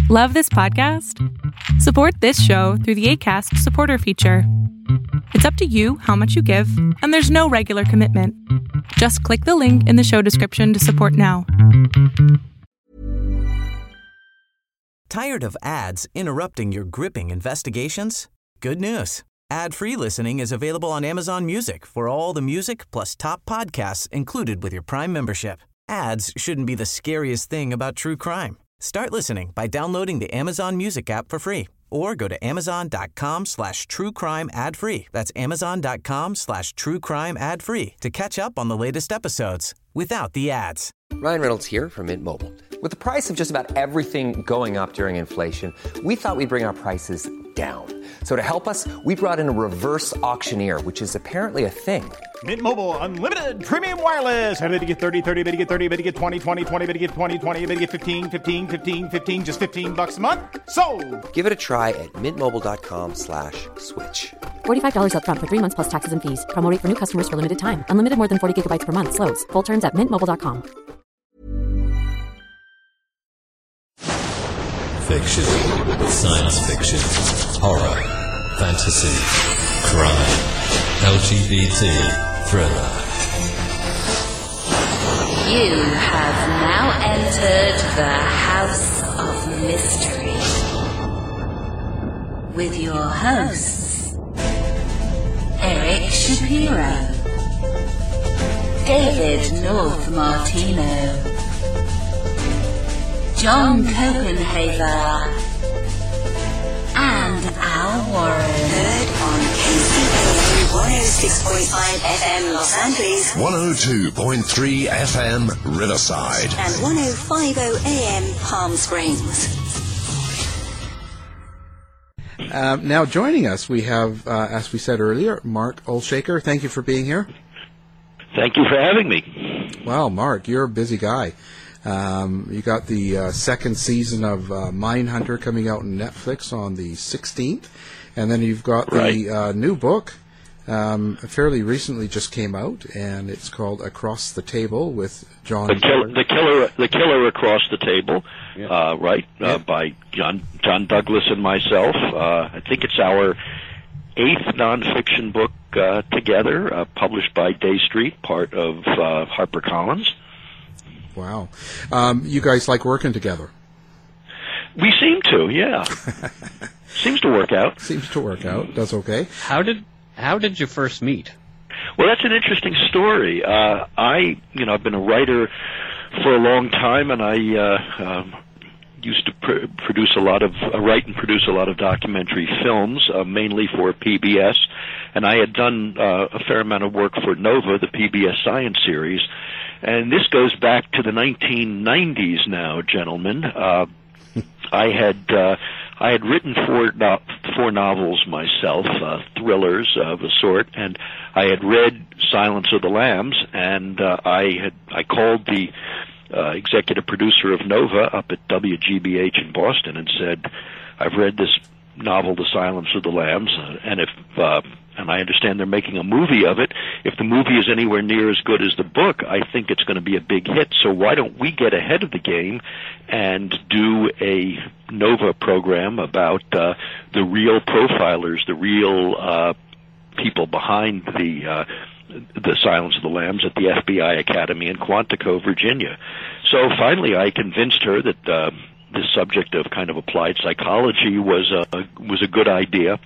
Love this podcast? Support this show through the Acast supporter feature. It's up to you how much you give, and there's no regular commitment. Just click the link in the show description to support now. Tired of ads interrupting your gripping investigations? Good news. Ad-free listening is available on Amazon Music for all the music plus top podcasts included with your Prime membership. Ads shouldn't be the scariest thing about true crime. Start listening by downloading the Amazon Music app for free or go to amazon.com/truecrime ad-free. That's amazon.com/truecrime ad-free to catch up on the latest episodes without the ads. Ryan Reynolds here from Mint Mobile. With the price of just about everything going up during inflation, we thought we'd bring our prices down. So to help us, we brought in a reverse auctioneer, which is apparently a thing. Mint Mobile Unlimited Premium Wireless. How to get 30, 30, bit to get 30, bit to get 20, 20, 20, bit to get 20, 20, bit to get 15, 15, 15, 15, just $15 a month? Sold! Give it a try at mintmobile.com/switch. $45 up front for 3 months plus taxes and fees. Promo rate for new customers for limited time. Unlimited more than 40 gigabytes per month. Slows full terms at mintmobile.com. Fiction, science fiction, horror, fantasy, crime, LGBT, thriller. You have now entered the House of Mystery with your hosts, Eric Shapiro, David North Martino, John Copenhaver, and Al Warren. Heard on KCAA 106.5 FM Los Angeles, 102.3 FM Riverside, and 105.0 AM Palm Springs. Now joining us, we have, as we said earlier, Mark Olshaker. Thank you for being here. Thank you for having me. Wow, Mark, you're a busy guy. You got the second season of Mindhunter coming out on Netflix on the 16th, and then you've got the new book, fairly recently just came out, and it's called Across the Table with John. The killer across the table, by John Douglas and myself. I think it's our 8th nonfiction book together, published by Day Street, part of HarperCollins. Wow. You guys like working together? We seem to, yeah. Seems to work out. Seems to work out. That's okay. How did you first meet? Well, that's an interesting story. I've been a writer for a long time, and I used to write and produce a lot of documentary films, mainly for PBS, and I had done a fair amount of work for NOVA, the PBS Science Series. And this goes back to the 1990s now, gentlemen. I had written four novels myself, thrillers of a sort, and I had read Silence of the Lambs, and I called the executive producer of Nova up at WGBH in Boston and said, I've read this novel, The Silence of the Lambs, and I understand they're making a movie of it. If the movie is anywhere near as good as the book, I think it's going to be a big hit. So why don't we get ahead of the game and do a Nova program about the real profilers, the real people behind the Silence of the Lambs at the FBI Academy in Quantico, Virginia. So finally I convinced her that this subject of kind of applied psychology was a good idea.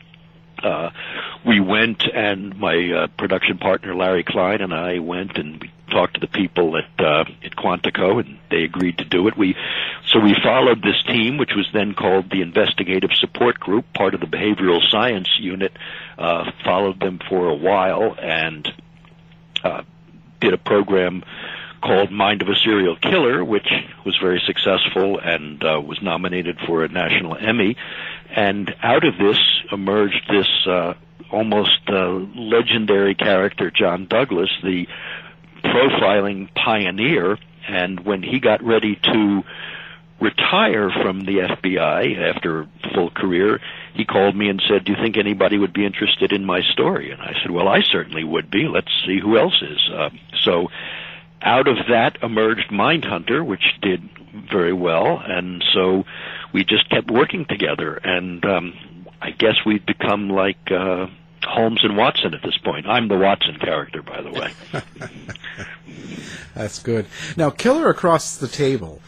We went, and my production partner Larry Klein and I went, and we talked to the people at Quantico, and they agreed to do it. So we followed this team, which was then called the Investigative Support Group, part of the Behavioral Science Unit. Followed them for a while and did a program called Mind of a Serial Killer, which was very successful and was nominated for a national Emmy. And out of this emerged this almost legendary character, John Douglas, the profiling pioneer. And when he got ready to retire from the FBI after a full career, he called me and said, do you think anybody would be interested in my story? And I said, well, I certainly would be. Let's see who else is. So out of that emerged Mindhunter, which did very well, and so we just kept working together, and I guess we've become like Holmes and Watson at this point. I'm the Watson character, by the way. That's good. Now, Killer Across the Table.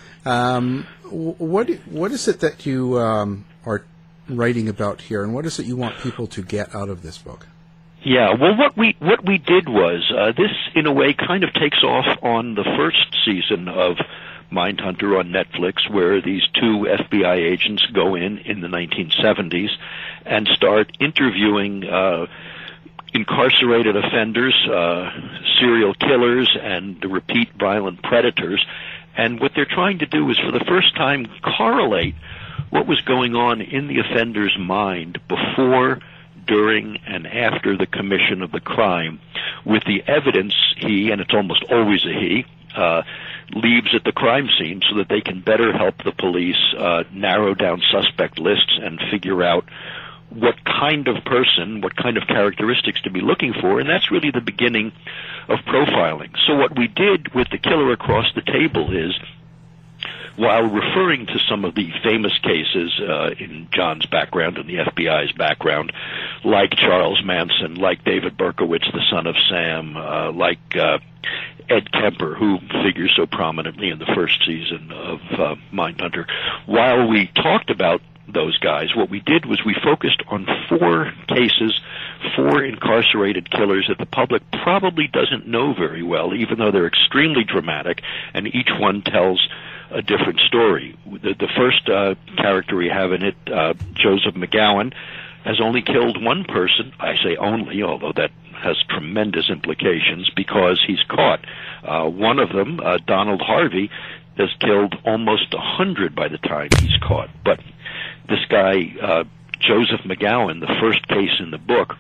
What is it that you are writing about here, and what is it you want people to get out of this book? Yeah, well, what we did was this, in a way, kind of takes off on the first season of Mindhunter on Netflix, where these two FBI agents go in the 1970s and start interviewing incarcerated offenders, serial killers, and repeat violent predators. And what they're trying to do is, for the first time, correlate what was going on in the offender's mind before, during, and after the commission of the crime with the evidence he, and it's almost always a he, leaves at the crime scene, so that they can better help the police narrow down suspect lists and figure out what kind of person, what kind of characteristics to be looking for, and that's really the beginning of profiling. So what we did with The Killer Across the Table is, while referring to some of the famous cases in John's background and the FBI's background, like Charles Manson, like David Berkowitz, the son of Sam, like Ed Kemper, who figures so prominently in the first season of Mindhunter, while we talked about those guys, what we did was we focused on 4 cases, 4 incarcerated killers that the public probably doesn't know very well, even though they're extremely dramatic, and each one tells a different story. The first character we have in it, Joseph McGowan, has only killed one person. I say only, although that has tremendous implications, because he's caught. One of them, Donald Harvey, has killed almost 100 by the time he's caught. But this guy, Joseph McGowan, the first case in the book,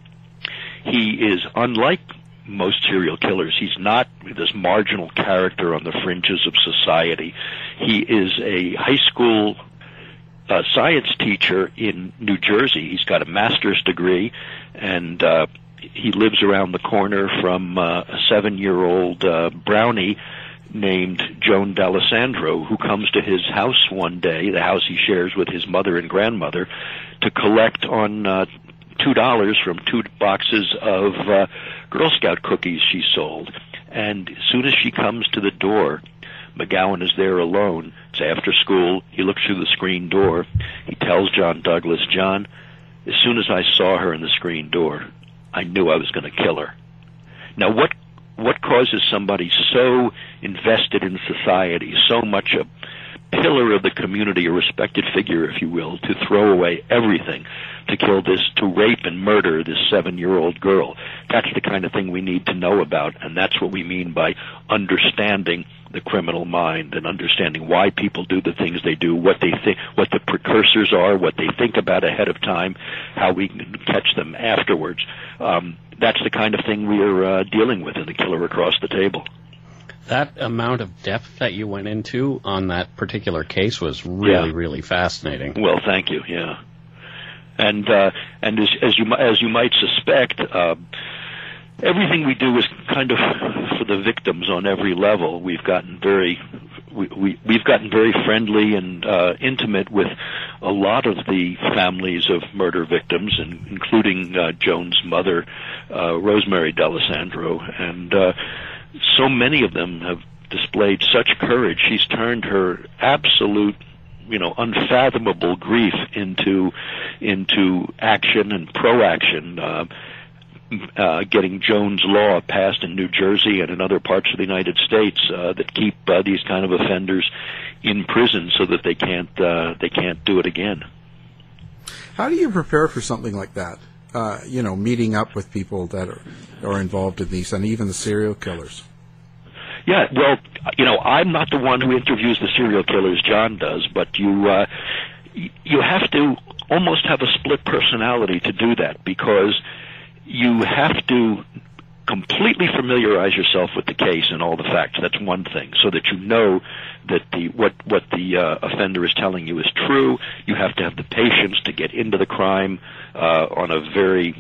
he is unlike most serial killers. He's not this marginal character on the fringes of society. He is a high school science teacher in New Jersey. He's got a master's degree, and he lives around the corner from a 7-year-old brownie named Joan D'Alessandro, who comes to his house one day, the house he shares with his mother and grandmother, to collect on $2 from 2 boxes of Girl Scout cookies she sold. And as soon as she comes to the door, McGowan is there alone. It's after school. He looks through the screen door. He tells John Douglas, "John, as soon as I saw her in the screen door, I knew I was going to kill her." Now, what causes somebody so invested in society, so much a pillar of the community, a respected figure, if you will, to throw away everything to kill this, to rape and murder this 7-year-old girl? That's the kind of thing we need to know about, and that's what we mean by understanding the criminal mind and understanding why people do the things they do, what they think, what the precursors are, what they think about ahead of time, how we can catch them afterwards. That's the kind of thing we're dealing with in The Killer Across the Table. That amount of depth that you went into on that particular case was really fascinating. Well, thank you. Yeah, and as you might suspect, everything we do is kind of for the victims on every level. We've gotten very friendly and intimate with a lot of the families of murder victims, and including Joan's mother, Rosemary D'Alessandro, and so many of them have displayed such courage. She's turned her absolute, unfathomable grief into action and pro-action, getting Jones Law passed in New Jersey and in other parts of the United States that keep these kind of offenders in prison so that they can't do it again. How do you prepare for something like that? Meeting up with people that are involved in these, and even the serial killers. Yeah, well, I'm not the one who interviews the serial killers. John does, but you have to almost have a split personality to do that, because you have to completely familiarize yourself with the case and all the facts. That's one thing, so that you know that what the offender is telling you is true. You have to have the patience to get into the crime on a very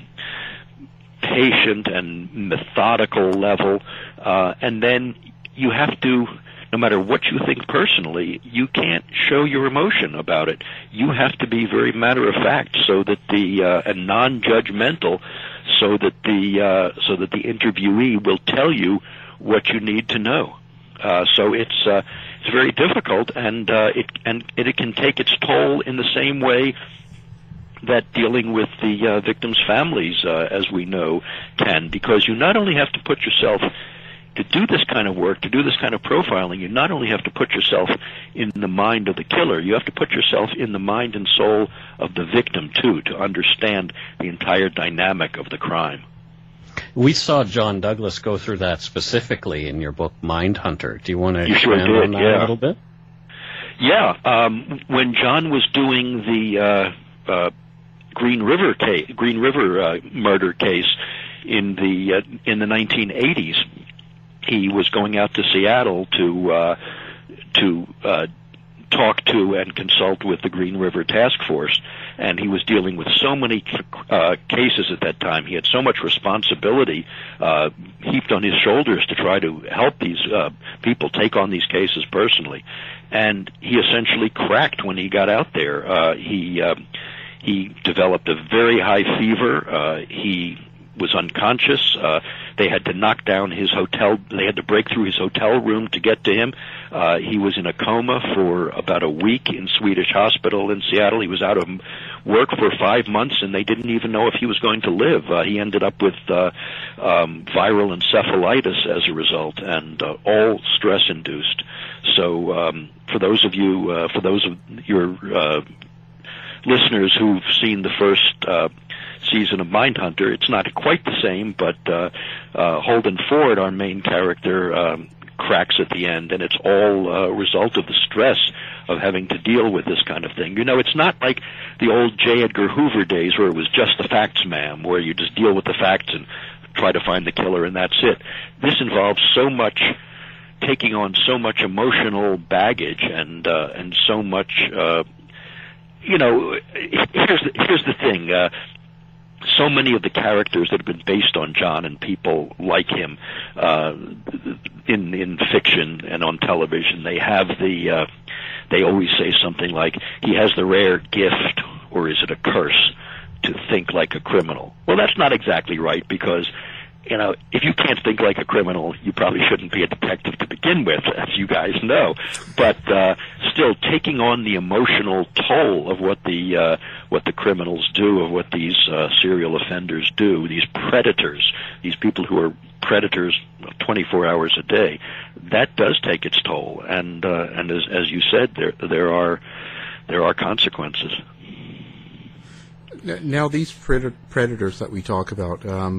patient and methodical level, and then you have to no matter what you think personally, you can't show your emotion about it. You have to be very matter of fact, so that and non-judgmental, so that the interviewee will tell you what you need to know. So it's very difficult, and it can take its toll in the same way that dealing with the victims' families, as we know, can, because you not only have to put yourself to do this kind of work, to do this kind of profiling, you not only have to put yourself in the mind of the killer, you have to put yourself in the mind and soul of the victim, too, to understand the entire dynamic of the crime. We saw John Douglas go through that specifically in your book, Mindhunter. Do you want to expand on that a little bit? Yeah. When John was doing the Green River murder case in the 1980s, he was going out to Seattle to talk to and consult with the Green River Task Force, and he was dealing with so many cases at that time. He had so much responsibility heaped on his shoulders to try to help these people take on these cases personally, and he essentially cracked when he got out there. He developed a very high fever. He was unconscious. They had to knock down his hotel. They had to break through his hotel room to get to him. He was in a coma for about a week in Swedish Hospital in Seattle. He was out of work for 5 months, and they didn't even know if he was going to live. He ended up with viral encephalitis as a result, and all stress-induced. So for those of your listeners who've seen the first season of Mindhunter, it's not quite the same, but Holden Ford, our main character, cracks at the end, and it's all a result of the stress of having to deal with this kind of thing. You know, it's not like the old J. Edgar Hoover days where it was just the facts, ma'am, where you just deal with the facts and try to find the killer and that's it. This involves so much, taking on so much emotional baggage and so much, here's the thing. So many of the characters that have been based on John and people like him in fiction and on television, they have they always say something like, he has the rare gift, or is it a curse, to think like a criminal. Well, that's not exactly right, because if you can't think like a criminal, you probably shouldn't be a detective to begin with, as you guys know. But still, taking on the emotional toll of what the criminals do, of what these serial offenders do, these predators, these people who are predators 24 hours a day, that does take its toll. And as you said, there are consequences. Now, these predators that we talk about.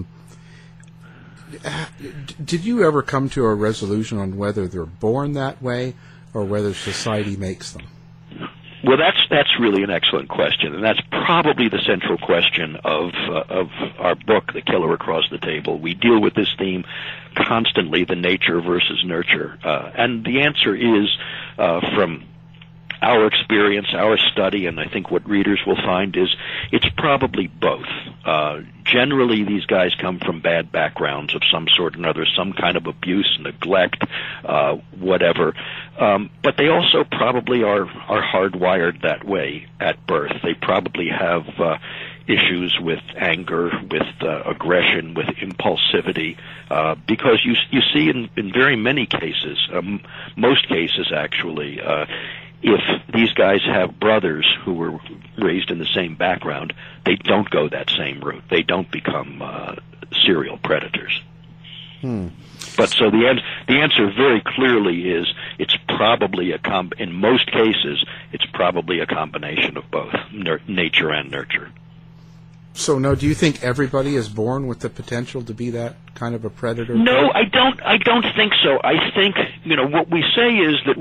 Did you ever come to a resolution on whether they're born that way or whether society makes them? Well, that's really an excellent question, and that's probably the central question of our book, The Killer Across the Table. We deal with this theme constantly, the nature versus nurture, and the answer is from our experience, our study, and I think what readers will find is it's probably both. Generally, these guys come from bad backgrounds of some sort or another, some kind of abuse, neglect, whatever. But they also probably are hardwired that way at birth. They probably have issues with anger, with aggression, with impulsivity, because you see in very many cases, most cases actually, if these guys have brothers who were raised in the same background, they don't go that same route. They don't become serial predators. But so the answer very clearly is it's probably in most cases, it's probably a combination of both nature and nurture. So, no, do you think everybody is born with the potential to be that kind of a predator? No, I don't think so. I think, what we say is that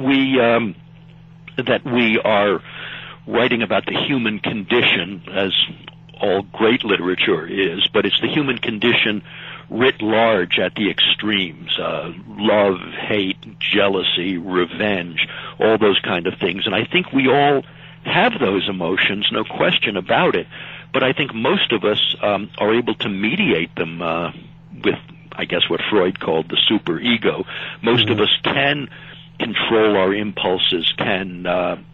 we are writing about the human condition, as all great literature is, but it's the human condition writ large at the extremes, love, hate, jealousy, revenge, all those kind of things. And I think we all have those emotions, no question about it, but I think most of us are able to mediate them with, I guess, what Freud called the superego. Most of us can control our impulses, can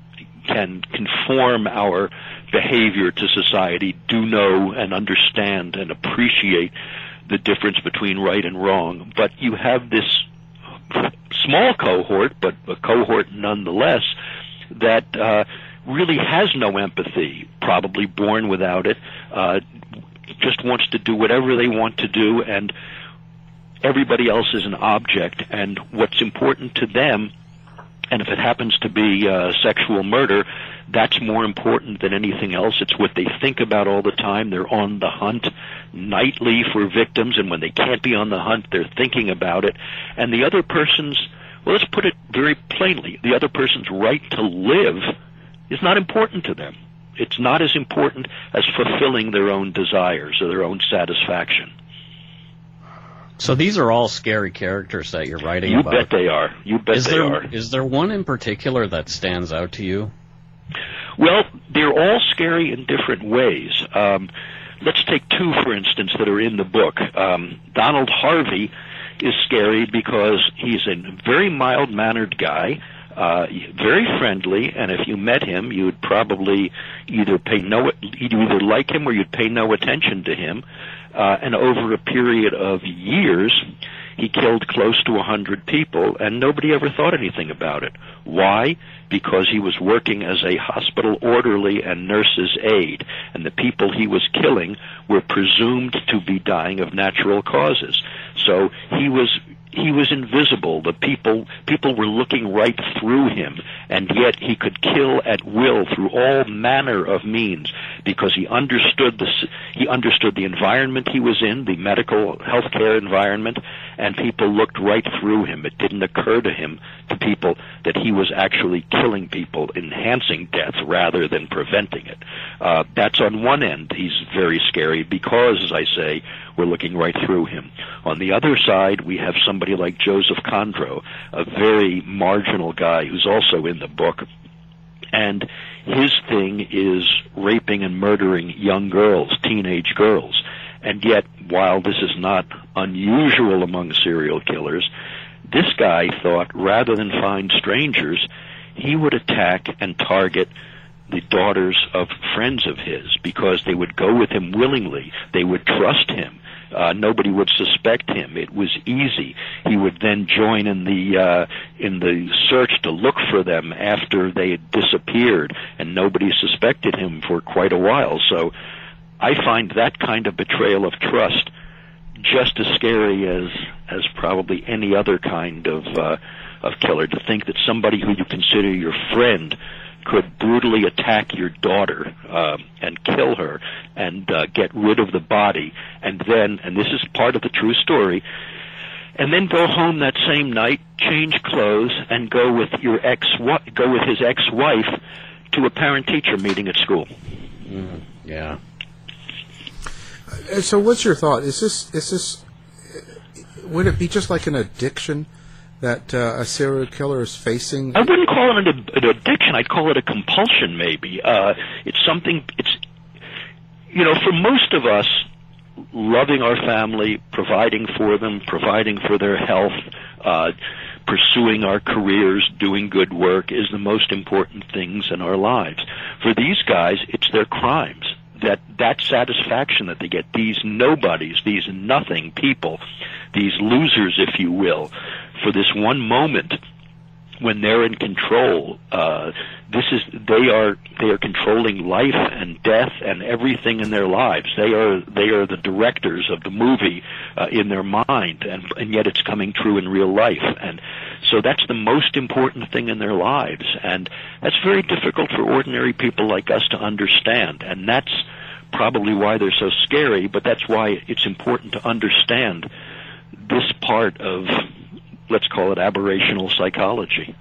conform our behavior to society, do know and understand and appreciate the difference between right and wrong. But you have this small cohort, but a cohort nonetheless, that really has no empathy, probably born without it, just wants to do whatever they want to do, and everybody else is an object. And what's important to them, and if it happens to be sexual murder, that's more important than anything else. It's what they think about all the time. They're on the hunt nightly for victims, and when they can't be on the hunt, they're thinking about it. And the other person's, well, let's put it very plainly, the other person's right to live is not important to them. It's not as important as fulfilling their own desires or their own satisfaction. So these are all scary characters that you're writing about. You bet they are. You bet they are. Is there one in particular that stands out to you? Well, they're all scary in different ways. Let's take two, for instance, that are in the book. Donald Harvey is scary because he's a very mild-mannered guy, very friendly, and if you met him, you'd probably either like him or you'd pay no attention to him. And over a period of years, he killed close to 100 people, and nobody ever thought anything about it. Why? Because he was working as a hospital orderly and nurse's aide, and the people he was killing were presumed to be dying of natural causes. So he was invisible. The people were looking right through him, and yet he could kill at will through all manner of means because he understood the environment he was in, the medical healthcare environment, and people looked right through him. It didn't occur to people that he was actually killing people, enhancing death rather than preventing it. That's on one end. He's very scary because, as I say, we're looking right through him. On the other side, we have somebody like Joseph Condro, a very marginal guy who's also in the book, and his thing is raping and murdering young girls, teenage girls. And yet, while this is not unusual among serial killers, this guy thought rather than find strangers, he would attack and target the daughters of friends of his because they would go with him willingly. They would trust him. Nobody would suspect him. It was easy. He would then join in the search to look for them after they had disappeared, and nobody suspected him for quite a while. So I find that kind of betrayal of trust just as scary as probably any other kind of killer. To think that somebody who you consider your friend could brutally attack your daughter and kill her and get rid of the body, and then, and this is part of the true story, and then go home that same night, change clothes, and go with his ex-wife to a parent-teacher meeting at school. Yeah. So, what's your thought? Is this? Would it be just like an addiction that a serial killer is facing? I wouldn't call it an addiction. I'd call it a compulsion, maybe. It's something, for most of us, loving our family, providing for them, providing for their health, pursuing our careers, doing good work is the most important things in our lives. For these guys, it's their crimes. That satisfaction that they get, these nobodies, these nothing people, these losers, if you will, for this one moment when they're in control, they are controlling life and death and everything in their lives. They are the directors of the movie in their mind, and yet it's coming true in real life. And so that's the most important thing in their lives, and that's very difficult for ordinary people like us to understand, and that's probably why they're so scary, but that's why it's important to understand this part of, let's call it, aberrational psychology.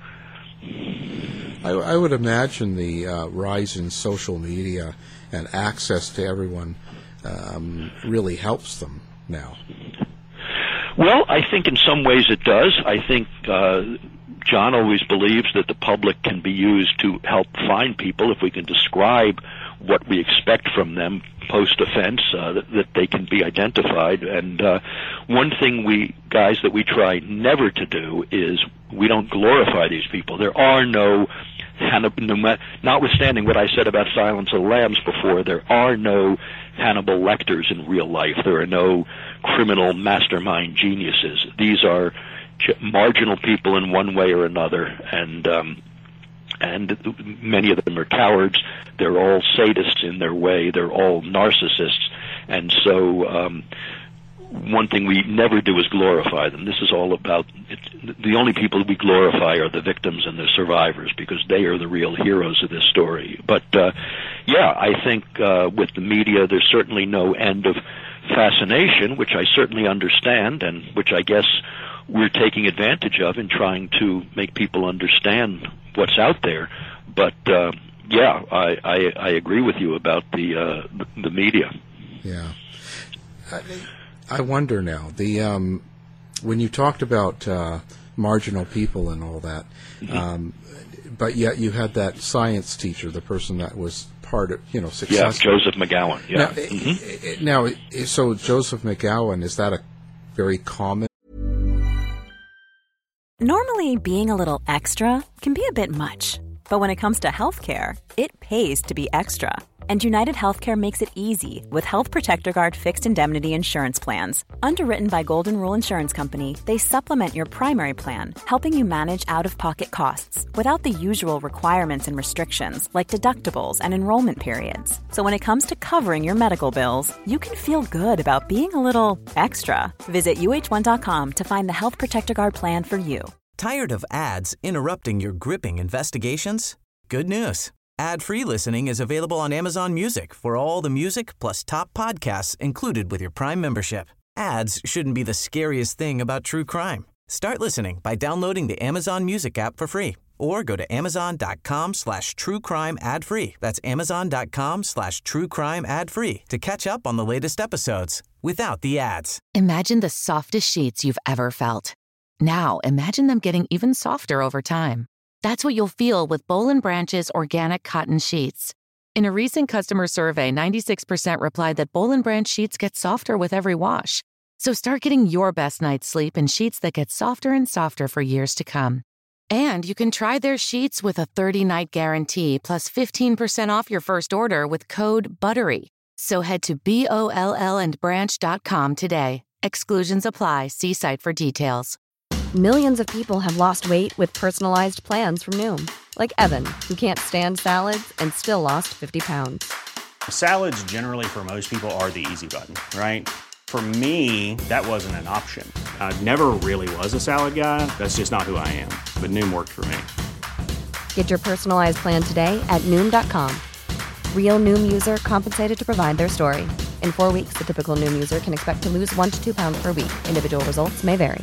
I would imagine the rise in social media and access to everyone really helps them now. Well, I think in some ways it does. I think John always believes that the public can be used to help find people if we can describe what we expect from them post-offense, that they can be identified. And one thing we try never to do is We don't glorify these people. There are no, notwithstanding what I said about Silence of the Lambs before, there are no Hannibal Lecters in real life. There are no criminal mastermind geniuses. These are marginal people in one way or another, and many of them are cowards. They're all sadists in their way. They're all narcissists, and so one thing we never do is glorify them. This is all about the only people we glorify are the victims and the survivors, because they are the real heroes of this story. But yeah, I think with the media, there's certainly no end of fascination, which I certainly understand, and which I guess we're taking advantage of in trying to make people understand what's out there. But yeah, I agree with you about the media. Yeah. I wonder now, when you talked about marginal people and all that, but yet you had that science teacher, the person that was part of, successful. Yeah, Joseph McGowan. Yeah. Now, so Joseph McGowan, is that a very common? Normally, being a little extra can be a bit much, but when it comes to healthcare, it pays to be extra. And United Healthcare makes it easy with Health Protector Guard fixed indemnity insurance plans. Underwritten by Golden Rule Insurance Company, they supplement your primary plan, helping you manage out-of-pocket costs without the usual requirements and restrictions like deductibles and enrollment periods. So when it comes to covering your medical bills, you can feel good about being a little extra. Visit UH1.com to find the Health Protector Guard plan for you. Tired of ads interrupting your gripping investigations? Good news. Ad-free listening is available on Amazon Music for all the music plus top podcasts included with your Prime membership. Ads shouldn't be the scariest thing about true crime. Start listening by downloading the Amazon Music app for free or go to amazon.com/truecrime ad-free. That's amazon.com/truecrime ad-free to catch up on the latest episodes without the ads. Imagine the softest sheets you've ever felt. Now imagine them getting even softer over time. That's what you'll feel with Boll & Branch's organic cotton sheets. In a recent customer survey, 96% replied that Boll & Branch sheets get softer with every wash. So start getting your best night's sleep in sheets that get softer and softer for years to come. And you can try their sheets with a 30-night guarantee plus 15% off your first order with code BUTTERY. So head to BOLLandbranch.com today. Exclusions apply. See site for details. Millions of people have lost weight with personalized plans from Noom. Like Evan, who can't stand salads and still lost 50 pounds. Salads generally for most people are the easy button, right? For me, that wasn't an option. I never really was a salad guy. That's just not who I am. But Noom worked for me. Get your personalized plan today at Noom.com. Real Noom user compensated to provide their story. In 4 weeks, the typical Noom user can expect to lose 1 to 2 pounds per week. Individual results may vary.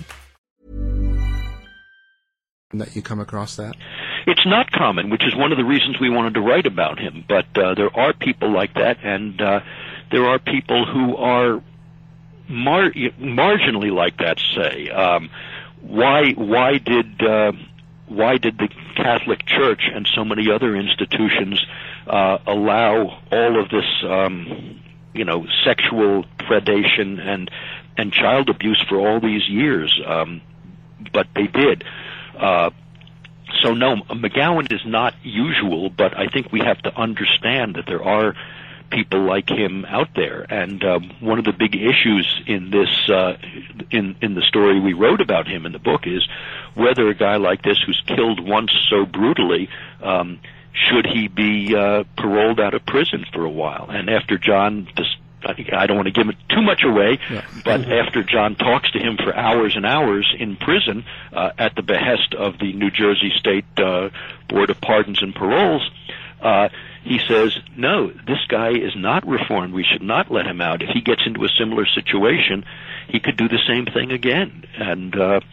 That you come across that? It's not common, which is one of the reasons we wanted to write about him. But there are people like that, and there are people who are marginally like that. Say, why did the Catholic Church and so many other institutions allow all of this, sexual predation and child abuse for all these years? But they did. So no, McGowan is not usual, but I think we have to understand that there are people like him out there. And one of the big issues in this, in the story we wrote about him in the book, is whether a guy like this, who's killed once so brutally, should he be paroled out of prison for a while? And after John I don't want to give it too much away, but after John talks to him for hours and hours in prison at the behest of the New Jersey State Board of Pardons and Paroles, he says, no, this guy is not reformed. We should not let him out. If he gets into a similar situation, he could do the same thing again. And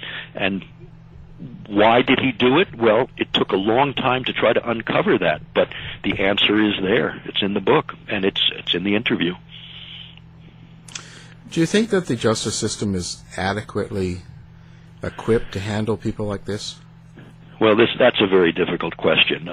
why did he do it? Well, it took a long time to try to uncover that, but the answer is there. It's in the book, and it's in the interview. Do you think that the justice system is adequately equipped to handle people like this? Well, that's a very difficult question.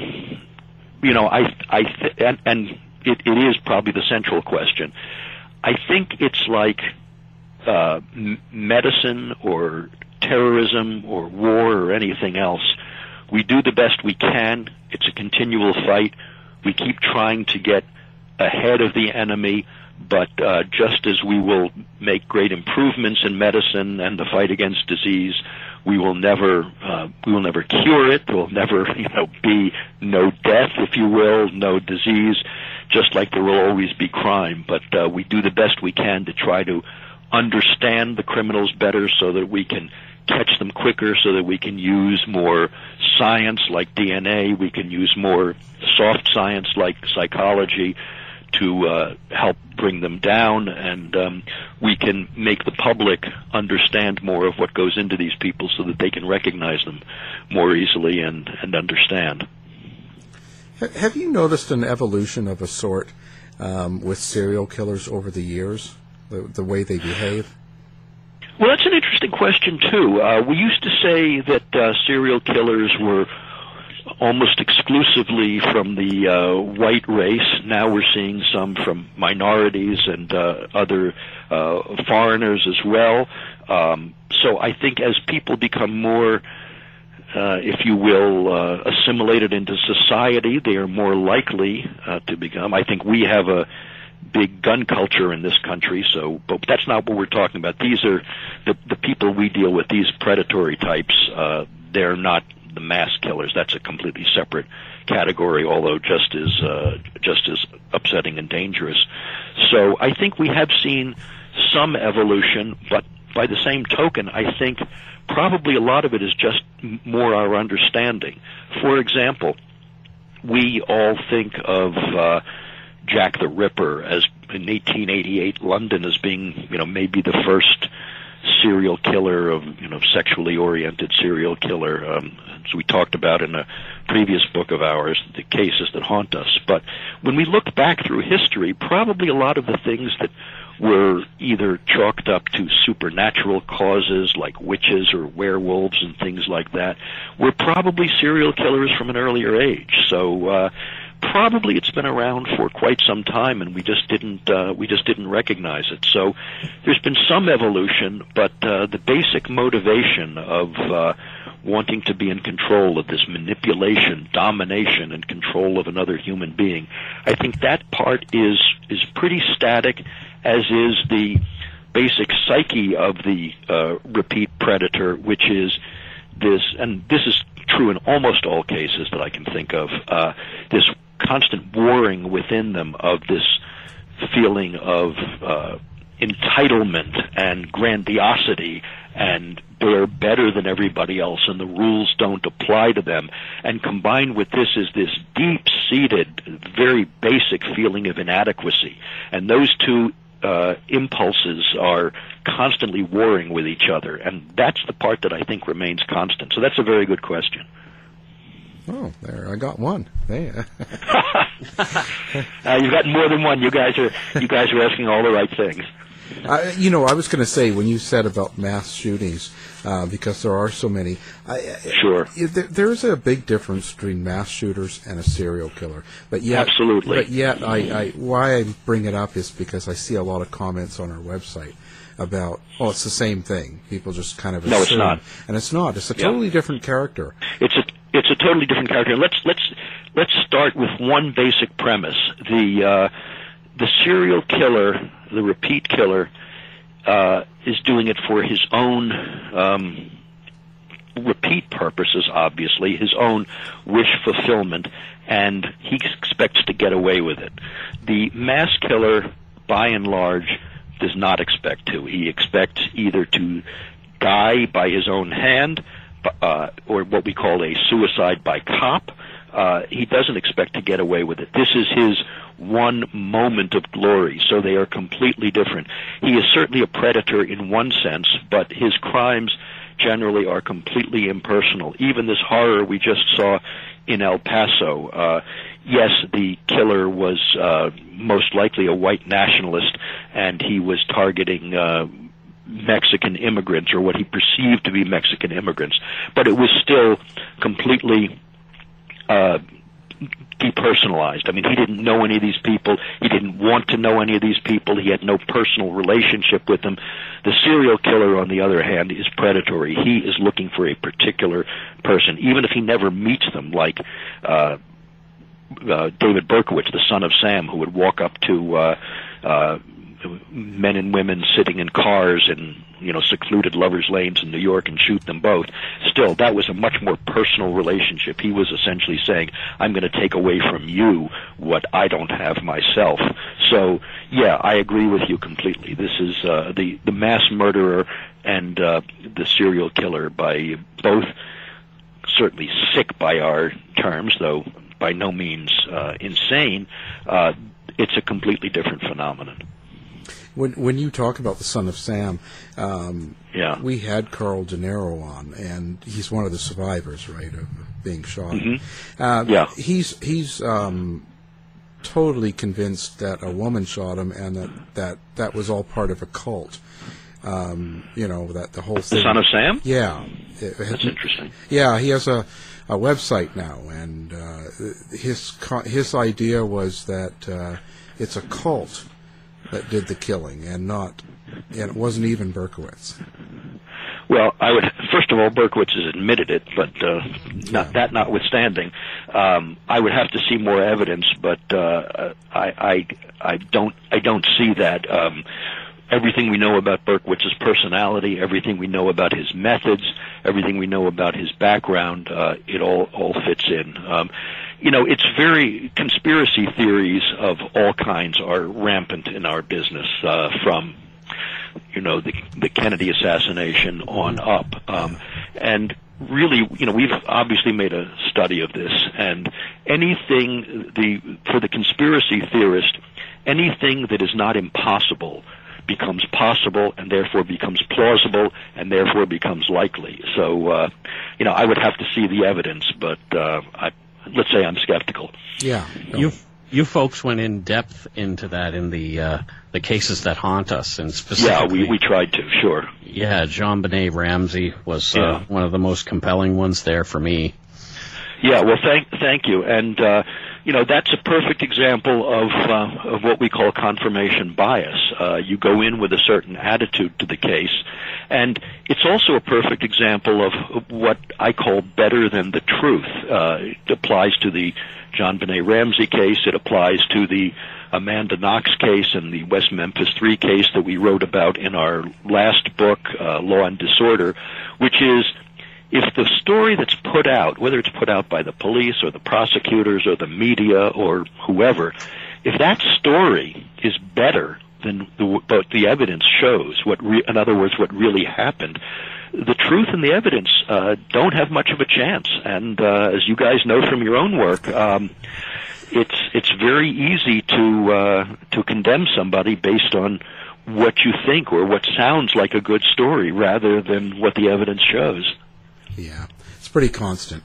And it is probably the central question. I think it's like medicine or terrorism or war or anything else. We do the best we can. It's a continual fight. We keep trying to get ahead of the enemy, but just as we will make great improvements in medicine and the fight against disease, we will never cure it. There will never, be no death, if you will, no disease, just like there will always be crime. But we do the best we can to try to understand the criminals better so that we can catch them quicker, so that we can use more science like DNA, we can use more soft science like psychology to help bring them down, and we can make the public understand more of what goes into these people so that they can recognize them more easily and understand. Have you noticed an evolution of a sort with serial killers over the years, the way they behave? Well, that's an interesting question, too. We used to say that serial killers were almost exclusively from the white race. Now we're seeing some from minorities and other foreigners as well. So I think as people become more, if you will, assimilated into society, they are more likely to become. I think we have a big gun culture in this country, but that's not what we're talking about. These are the people we deal with, these predatory types. They're not the mass killers. That's a completely separate category, although just as upsetting and dangerous. So I think we have seen some evolution, but by the same token, I think probably a lot of it is just more our understanding. For example, we all think of Jack the Ripper as in 1888 London as being, maybe the first serial killer of, sexually oriented serial killer. As we talked about in a previous book of ours, the cases that haunt us. But when we look back through history, probably a lot of the things that were either chalked up to supernatural causes like witches or werewolves and things like that were probably serial killers from an earlier age. So probably it's been around for quite some time, and we just didn't recognize it. So there's been some evolution, but the basic motivation of wanting to be in control of this manipulation, domination, and control of another human being, I think that part is pretty static, as is the basic psyche of the repeat predator, which is this, and this is true in almost all cases that I can think of, this constant warring within them of this feeling of entitlement and grandiosity, and they're better than everybody else and the rules don't apply to them. And combined with this is this deep-seated, very basic feeling of inadequacy. And those two impulses are constantly warring with each other, and that's the part that I think remains constant. So that's a very good question. Oh, there, I got one. You've got more than one. You guys are asking all the right things. I was going to say, when you said about mass shootings, because there are so many, sure, there's a big difference between mass shooters and a serial killer. But yet, absolutely. But yet, why I bring it up is because I see a lot of comments on our website about, it's the same thing. People just kind of assume. No, it's not. And it's not. It's a totally different character. It's a totally different character. Let's start with one basic premise. The serial killer, the repeat killer, is doing it for his own repeat purposes, obviously, his own wish fulfillment, and he expects to get away with it. The mass killer, by and large, does not expect to. He expects either to die by his own hand, or what we call a suicide by cop. He doesn't expect to get away with it. This is his one moment of glory, so they are completely different. He is certainly a predator in one sense, but his crimes generally are completely impersonal. Even this horror we just saw in El Paso, yes, the killer was most likely a white nationalist, and he was targeting Mexican immigrants, or what he perceived to be Mexican immigrants, but it was still completely depersonalized. I mean, he didn't know any of these people. He didn't want to know any of these people. He had no personal relationship with them. The serial killer, on the other hand, is predatory. He is looking for a particular person, even if he never meets them, like David Berkowitz, the son of Sam, who would walk up to men and women sitting in cars in, secluded lovers' lanes in New York and shoot them both. Still, that was a much more personal relationship. He was essentially saying, I'm going to take away from you what I don't have myself. So, yeah, I agree with you completely. This is the mass murderer and the serial killer, by both certainly sick by our terms, though by no means insane. It's a completely different phenomenon. When you talk about the son of Sam, we had Carl De Niro on, and he's one of the survivors, right, of being shot. Mm-hmm. He's totally convinced that a woman shot him, and that was all part of a cult. That the whole thing. The son of Sam? Yeah. That's interesting. Yeah, he has a website now, and his idea was that it's a cult that did the killing, and it wasn't even Berkowitz. Well, first of all, Berkowitz has admitted it, but that notwithstanding, I would have to see more evidence, but I don't see that. Everything we know about Berkowitz's personality, everything we know about his methods, everything we know about his background, it all fits in. It's conspiracy theories of all kinds are rampant in our business, from, the Kennedy assassination on up. And really, we've obviously made a study of this, and for the conspiracy theorist, anything that is not impossible becomes possible, and therefore becomes plausible, and therefore becomes likely. So, I would have to see the evidence, but let's say I'm skeptical. Yeah. You folks went in depth into that in the cases that haunt us, and specifically. Yeah, we tried to, sure. Yeah, JonBenet Ramsey was one of the most compelling ones there for me. Yeah, well, thank you, and that's a perfect example of what we call confirmation bias. You go in with a certain attitude to the case, and it's also a perfect example of what I call better than the truth. It applies to the JonBenet Ramsey case. It applies to the Amanda Knox case and the West Memphis 3 case that we wrote about in our last book, Law and Disorder, which is, if the story that's put out, whether it's put out by the police or the prosecutors or the media or whoever, if that story is better than what the evidence shows, in other words, what really happened, the truth and the evidence don't have much of a chance. And as you guys know from your own work, it's very easy to condemn somebody based on what you think or what sounds like a good story rather than what the evidence shows. Yeah, it's pretty constant.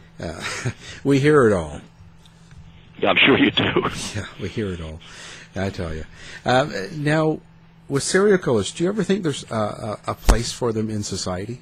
We hear it all. Yeah, I'm sure you do. Yeah, we hear it all. I tell you. Now, with serial killers, do you ever think there's a place for them in society?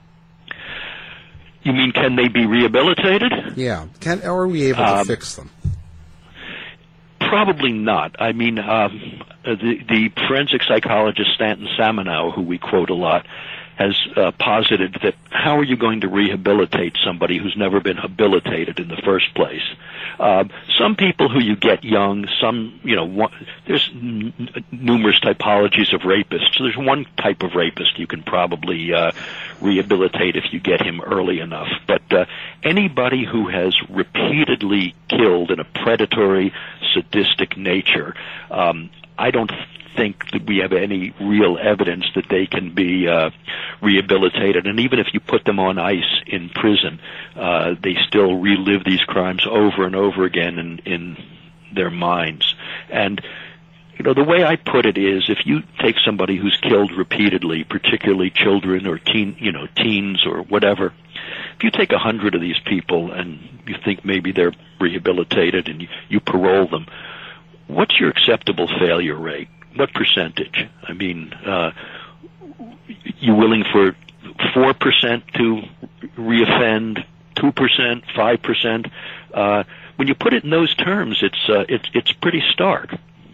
You mean, can they be rehabilitated? Yeah. Are we able to fix them? Probably not. I mean, the forensic psychologist Stanton Samanow, who we quote a lot, has posited that how are you going to rehabilitate somebody who's never been habilitated in the first place? Some people who you get young, there's numerous typologies of rapists. So there's one type of rapist you can probably rehabilitate if you get him early enough. But anybody who has repeatedly killed in a predatory, sadistic nature, I don't think that we have any real evidence that they can be rehabilitated. And even if you put them on ice in prison, they still relive these crimes over and over again in their minds. And the way I put it is, if you take somebody who's killed repeatedly, particularly children or teens or whatever, if you take 100 of these people and you think maybe they're rehabilitated and you parole them, what's your acceptable failure rate? What percentage? I mean, you willing for 4% to reoffend, 2%, 5%. When you put it in those terms, it's pretty stark.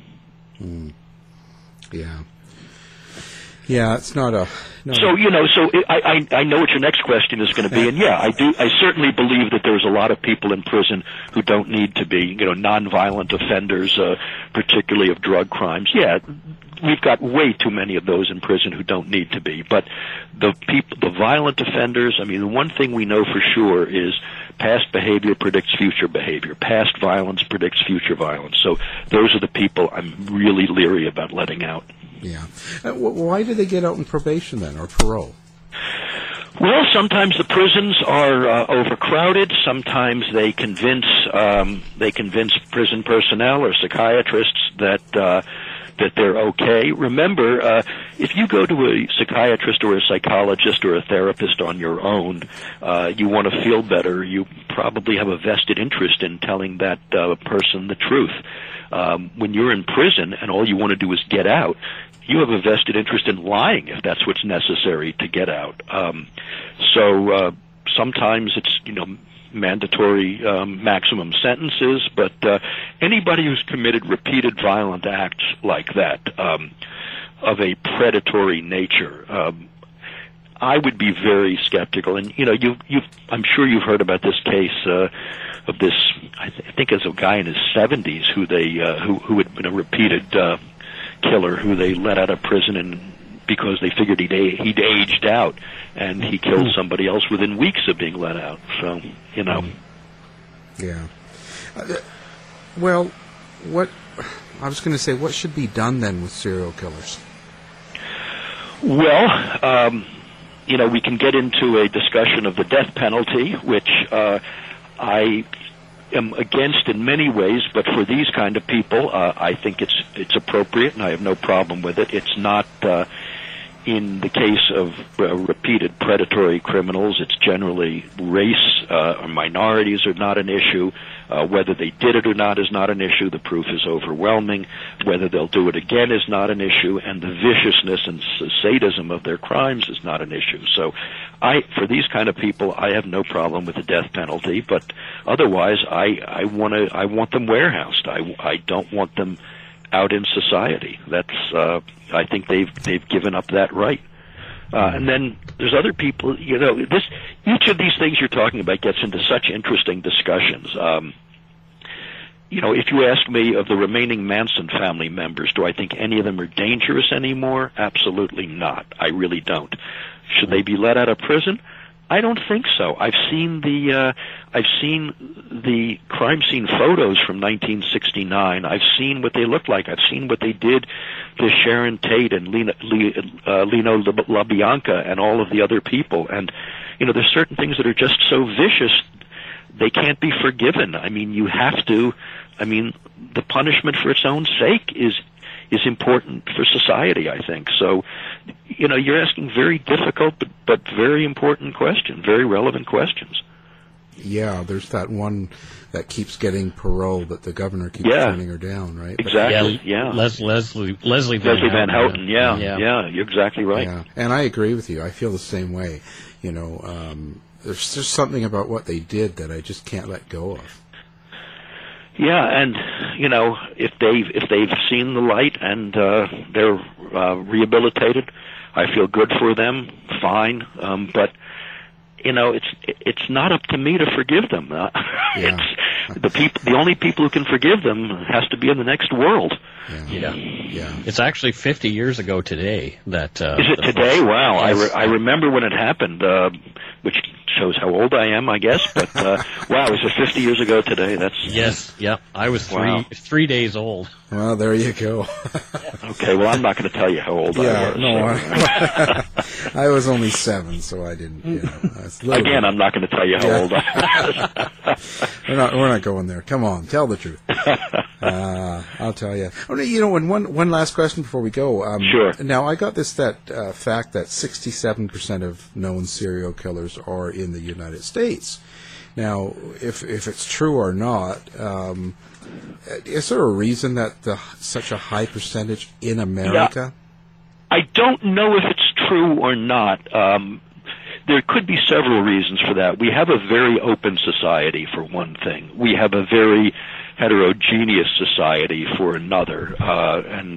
Yeah. Yeah, it's not a... So I know what your next question is going to be, and I certainly believe that there's a lot of people in prison who don't need to be, nonviolent offenders, particularly of drug crimes. Yeah, we've got way too many of those in prison who don't need to be. But the violent offenders, I mean, the one thing we know for sure is past behavior predicts future behavior. Past violence predicts future violence. So those are the people I'm really leery about letting out. Yeah. Why do they get out on probation then, or parole? Well, sometimes the prisons are overcrowded. Sometimes they convince prison personnel or psychiatrists that they're okay. Remember, if you go to a psychiatrist or a psychologist or a therapist on your own, you want to feel better. You probably have a vested interest in telling that person the truth. When you're in prison and all you want to do is get out, you have a vested interest in lying if that's what's necessary to get out. So sometimes it's, mandatory maximum sentences, but anybody who's committed repeated violent acts like that of a predatory nature, I would be very skeptical. And I'm sure you've heard about this case of this. I think it's a guy in his 70s who who had been a repeated killer who they let out of prison because they figured he'd aged out, and he killed somebody else within weeks of being let out. So, Yeah. Well, what I was going to say, what should be done then with serial killers? Well, we can get into a discussion of the death penalty, which I am against in many ways, but for these kind of people, I think it's appropriate, and I have no problem with it. It's not in the case of repeated predatory criminals. It's generally race or minorities are not an issue. Whether they did it or not is not an issue. The proof is overwhelming. Whether they'll do it again is not an issue, and the viciousness and sadism of their crimes is not an issue. So for these kind of people, I have no problem with the death penalty, but otherwise I want them warehoused. I don't want them out in society. I think they've given up that right. And then there's other people, each of these things you're talking about gets into such interesting discussions. If you ask me of the remaining Manson family members, do I think any of them are dangerous anymore? Absolutely not. I really don't. Should they be let out of prison? I don't think so. I've seen the crime scene photos from 1969. I've seen what they looked like. I've seen what they did to Sharon Tate and Lino LaBianca and all of the other people. And there's certain things that are just so vicious they can't be forgiven. I mean, the punishment for its own sake is important for society, I think. So, you're asking very difficult but very important questions, very relevant questions. Yeah, there's that one that keeps getting parole, but the governor keeps turning her down, right? Exactly, Leslie Van Houten. Yeah, you're exactly right. Yeah, and I agree with you. I feel the same way. There's just something about what they did that I just can't let go of. Yeah, and if they've seen the light and they're rehabilitated, I feel good for them. Fine, but it's not up to me to forgive them. It's the only people who can forgive them has to be in the next world. Yeah. It's actually 50 years ago today that. Is it today? Wow, yes. I remember when it happened, which shows how old I am, I guess. But wow, is it 50 years ago today? I was 3 days old. Well, there you go. Okay, well, I'm not going to tell you how old I was. No, I was only 7, so I didn't. Again, I'm not going to tell you how old I was. We're not going there. Come on, tell the truth. I'll tell you. And one last question before we go. Sure. Now, I got that fact that 67% of known serial killers are in the United States. Now, if it's true or not, is there a reason that such a high percentage in America? I don't know if it's true or not. there could be several reasons for that. We have a very open society, for one thing. We have a very heterogeneous society, for another, and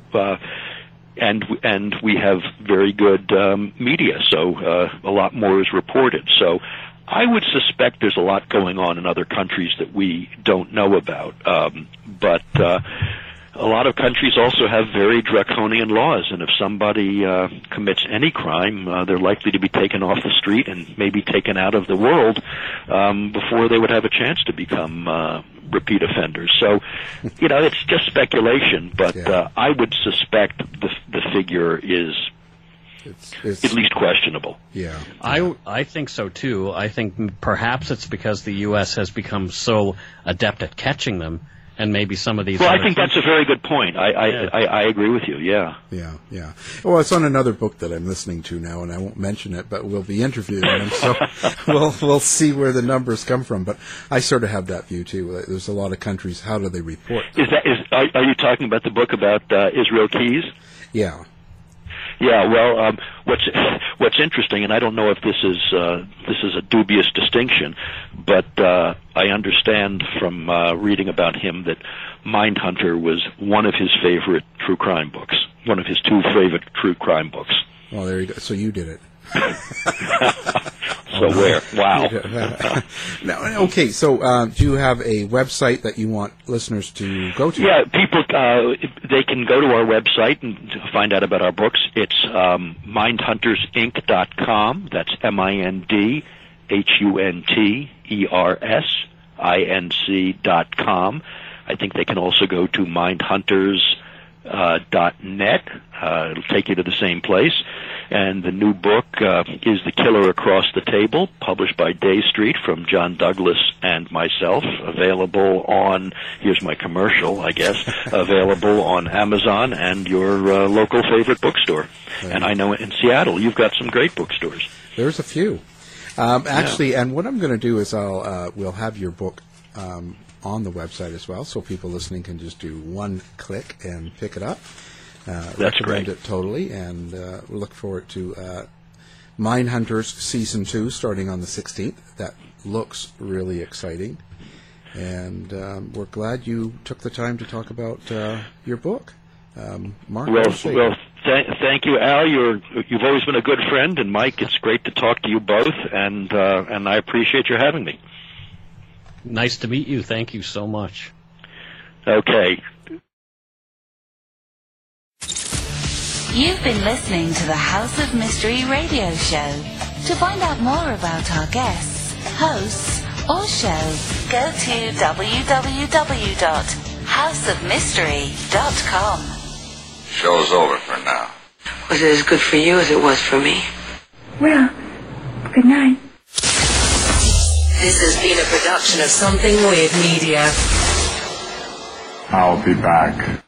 we have very good media, so a lot more is reported. So I would suspect there's a lot going on in other countries that we don't know about, but a lot of countries also have very draconian laws, and if somebody commits any crime, they're likely to be taken off the street and maybe taken out of the world before they would have a chance to become repeat offenders. So, it's just speculation, but I would suspect the figure is it's at least questionable. Yeah. I think so, too. I think perhaps it's because the U.S. has become so adept at catching them. And maybe some of these. Well, I think that's a very good point. I agree with you. Yeah. Yeah. Well, it's on another book that I'm listening to now, and I won't mention it, but we'll be interviewing him, so we'll see where the numbers come from. But I sort of have that view too. There's a lot of countries. How do they report? Are you talking about the book about Israel Keys? Yeah. Yeah, well, what's interesting, and I don't know if this is a dubious distinction, but I understand from reading about him that Mindhunter was one of his favorite true crime books, one of his 2 favorite true crime books. Well, there you go. So you did it. So where? Wow. Now, okay, so do you have a website that you want listeners to go to? Yeah, people, they can go to our website and find out about our books. It's mindhuntersinc.com. That's mindhuntersinc.com. I think they can also go to mindhunters.net. It'll take you to the same place. And the new book is The Killer Across the Table, published by Day Street from John Douglas and myself, available on, here's my commercial, I guess, available on Amazon and your local favorite bookstore. Right. And I know in Seattle you've got some great bookstores. There's a few. Actually, and what I'm going to do is we'll have your book on the website as well, so people listening can just do one click and pick it up. That's great. It totally, and we look forward to Mindhunters Season 2 starting on the 16th. That looks really exciting, and we're glad you took the time to talk about your book. Mark? Thank you, Al. You've always been a good friend, and Mike, it's great to talk to you both, and I appreciate your having me. Nice to meet you. Thank you so much. Okay. You've been listening to the House of Mystery radio show. To find out more about our guests, hosts, or show, go to www.houseofmystery.com. Show's over for now. Was it as good for you as it was for me? Well, good night. This has been a production of Something Weird Media. I'll be back.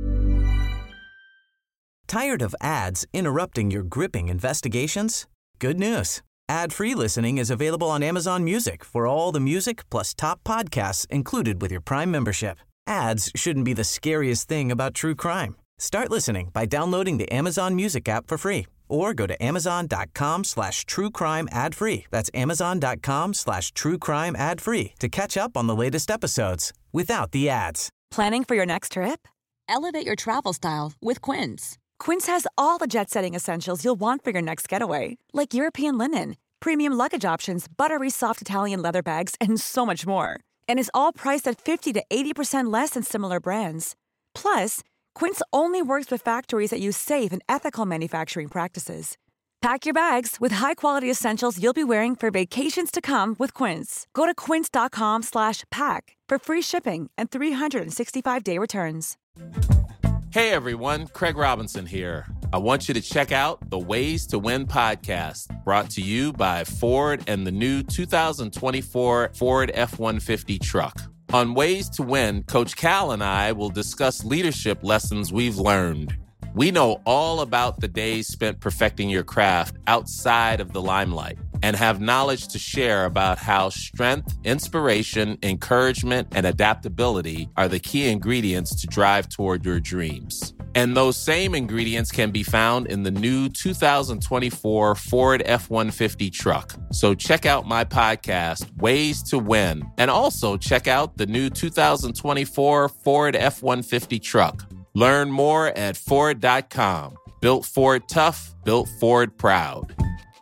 Tired of ads interrupting your gripping investigations? Good news. Ad-free listening is available on Amazon Music for all the music plus top podcasts included with your Prime membership. Ads shouldn't be the scariest thing about true crime. Start listening by downloading the Amazon Music app for free or go to amazon.com/truecrime ad-free. That's amazon.com/truecrime ad-free to catch up on the latest episodes without the ads. Planning for your next trip? Elevate your travel style with Quince. Quince has all the jet-setting essentials you'll want for your next getaway, like European linen, premium luggage options, buttery soft Italian leather bags, and so much more. And is all priced at 50 to 80% less than similar brands. Plus, Quince only works with factories that use safe and ethical manufacturing practices. Pack your bags with high-quality essentials you'll be wearing for vacations to come with Quince. Go to quince.com/pack for free shipping and 365-day returns. Hey everyone, Craig Robinson here. I want you to check out the Ways to Win podcast, brought to you by Ford and the new 2024 Ford F-150 truck. On Ways to Win, Coach Cal and I will discuss leadership lessons we've learned. We know all about the days spent perfecting your craft outside of the limelight and have knowledge to share about how strength, inspiration, encouragement, and adaptability are the key ingredients to drive toward your dreams. And those same ingredients can be found in the new 2024 Ford F-150 truck. So check out my podcast, Ways to Win, and also check out the new 2024 Ford F-150 truck. Learn more at Ford.com. Built Ford tough, built Ford proud.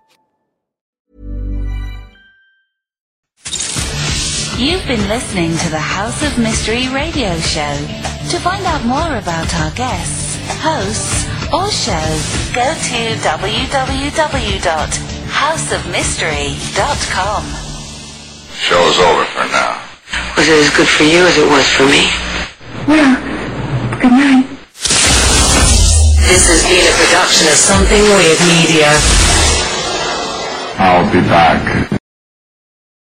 You've been listening to the House of Mystery radio show. To find out more about our guests, hosts, or shows, go to www.houseofmystery.com. Show's over for now. Was it as good for you as it was for me? Well, good night. This has been a production of Something Weird Media. I'll be back.